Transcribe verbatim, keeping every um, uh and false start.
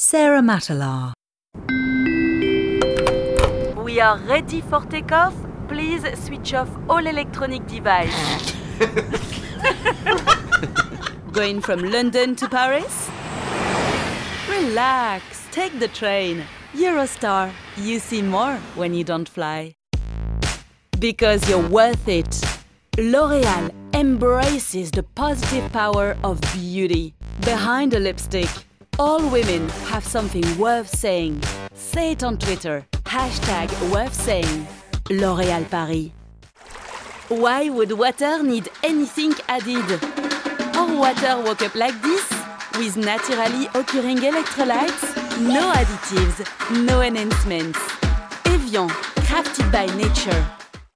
Sarah Matala. We are ready for takeoff. Please switch off all electronic devices. Going from London to Paris? Relax, take the train. Eurostar, you see more when you don't fly. Because you're worth it. L'Oréal embraces the positive power of beauty. Behind a lipstick, all women have something worth saying. Say it on Twitter. Hashtag worth saying. L'Oréal Paris. Why would water need anything added? Our water woke up like this, with naturally occurring electrolytes, no additives, no enhancements. Evian, crafted by nature.